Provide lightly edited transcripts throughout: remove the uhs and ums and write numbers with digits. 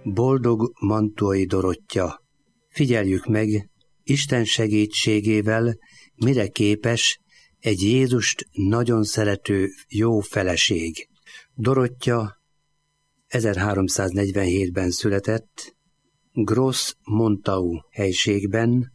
Boldog Mantuai Dorottya. Figyeljük meg, Isten segítségével mire képes egy Jézust nagyon szerető jó feleség. Dorottya 1347-ben született, Gros-Montau helységben,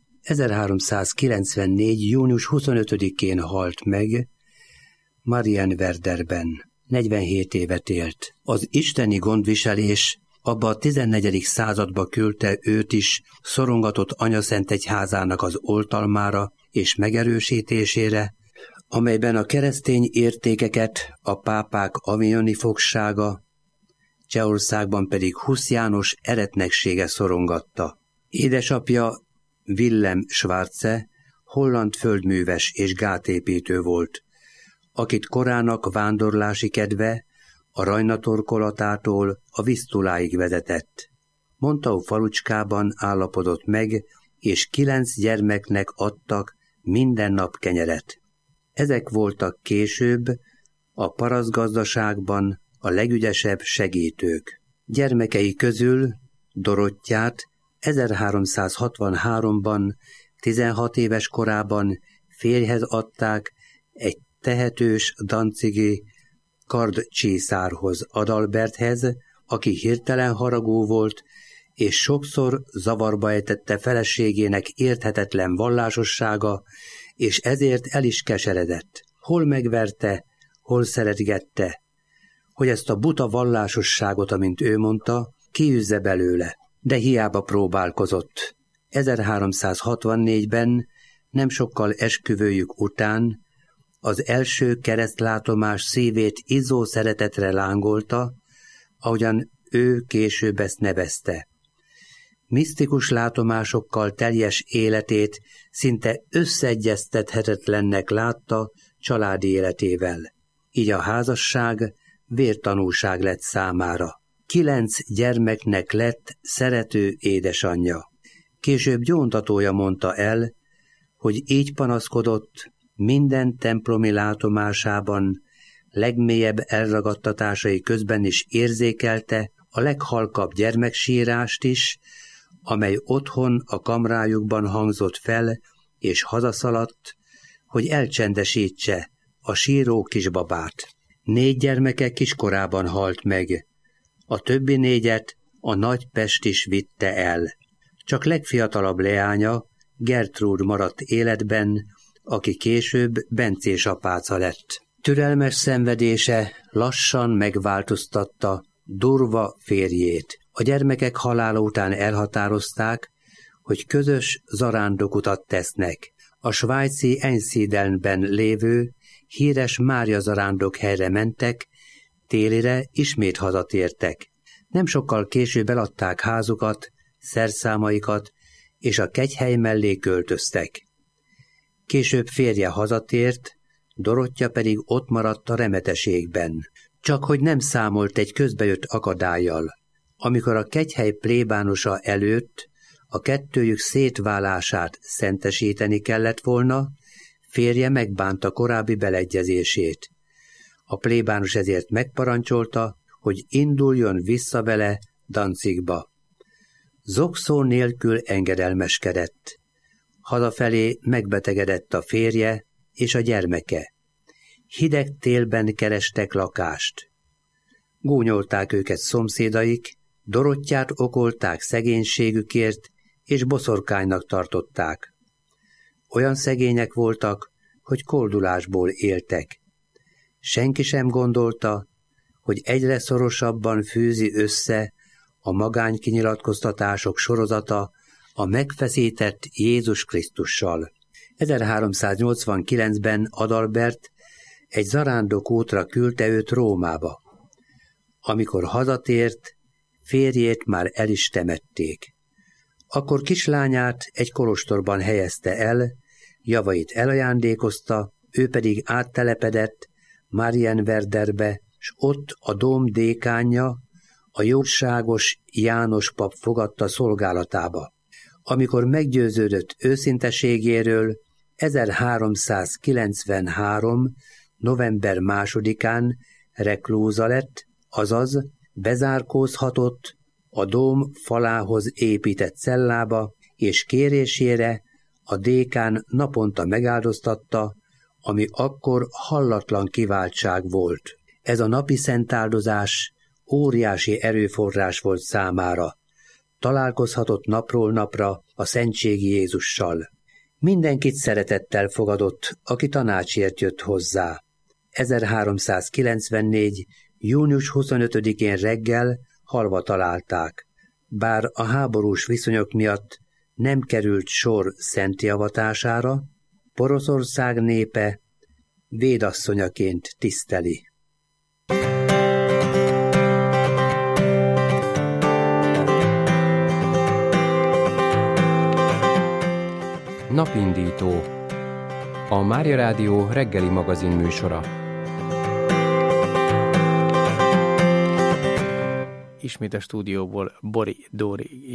1394. június 25-én halt meg, Marienwerderben. 47 évet élt. Az isteni gondviselés abba a 14. századba küldte őt is szorongatott anyaszentegyházának az oltalmára és megerősítésére, amelyben a keresztény értékeket a pápák avignoni fogsága, Csehországban pedig Husz János eretneksége szorongatta. Édesapja Willem Schwarze holland földműves és gátépítő volt, akit korának vándorlási kedve a Rajna torkolatától a Visztuláig vezetett. Montau falucskában állapodott meg, és 9 gyermeknek adtak minden nap kenyeret. Ezek voltak később a parasztgazdaságban a legügyesebb segítők. Gyermekei közül Dorottyát 1363-ban, 16 éves korában férjhez adták egy tehetős dancigi kardcsészárhoz, Adalberthez, aki hirtelen haragú volt, és sokszor zavarba ejtette feleségének érthetetlen vallásossága, és ezért el is keseredett. Hol megverte, hol szeretgette, hogy ezt a buta vallásosságot, amint ő mondta, kiűzze belőle, de hiába próbálkozott. 1364-ben, nem sokkal esküvőjük után, az első keresztlátomás szívét izzó szeretetre lángolta, ahogyan ő később ezt nevezte. Misztikus látomásokkal teljes életét szinte összeegyeztethetetlennek látta családi életével. Így a házasság vértanúság lett számára. 9 gyermeknek lett szerető édesanyja. Később gyóntatója mondta el, hogy így panaszkodott, minden templomi látomásában, legmélyebb elragadtatásai közben is érzékelte a leghalkabb gyermeksírást is, amely otthon a kamrájukban hangzott fel, és hazaszaladt, hogy elcsendesítse a síró kisbabát. 4 gyermeke kiskorában halt meg, a többi 4-et a nagy Pest is vitte el. Csak legfiatalabb leánya, Gertrúd maradt életben, aki később bencés apáca lett. Türelmes szenvedése lassan megváltoztatta durva férjét. A gyermekek halála után elhatározták, hogy közös zarándokutat tesznek. A svájci Einsiedelnben lévő híres Mária zarándok helyre mentek, télire ismét hazatértek. Nem sokkal később eladták házukat, szerszámaikat, és a kegyhely mellé költöztek. Később férje hazatért, Dorottya pedig ott maradt a remeteségben. Csak hogy nem számolt egy közbejött akadállyal. Amikor a kegyhely plébánosa előtt a kettőjük szétválását szentesíteni kellett volna, férje megbánta korábbi beleegyezését. A plébános ezért megparancsolta, hogy induljon vissza vele Danzigba. Zokszó nélkül engedelmeskedett. Hazafelé megbetegedett a férje és a gyermeke. Hideg télben kerestek lakást. Gúnyolták őket szomszédaik, Dorottyát okolták szegénységükért, és boszorkánynak tartották. Olyan szegények voltak, hogy koldulásból éltek. Senki sem gondolta, hogy egyre szorosabban fűzi össze a magánykinyilatkoztatások sorozata a megfeszített Jézus Krisztussal. 1389-ben Adalbert egy zarándokútra küldte őt Rómába. Amikor hazatért, férjét már el is temették. Akkor kislányát egy kolostorban helyezte el, javait elajándékozta, ő pedig áttelepedett Marienwerderbe, s ott a dóm dékánja, a jóságos János pap fogadta szolgálatába. Amikor meggyőződött őszinteségéről, 1393. november 2-án reklúza lett, azaz bezárkózhatott a dóm falához épített cellába, és kérésére a dékán naponta megáldoztatta, ami akkor hallatlan kiváltság volt. Ez a napi szentáldozás óriási erőforrás volt számára. Találkozhatott napról napra a szentségi Jézussal. Mindenkit szeretettel fogadott, aki tanácsért jött hozzá. 1394. június 25-én reggel halva találták. Bár a háborús viszonyok miatt nem került sor szenti avatására, Poroszország népe védasszonyaként tiszteli. Napindító, a Mária Rádió reggeli magazin műsora. Ismét a stúdióból Bori Dóri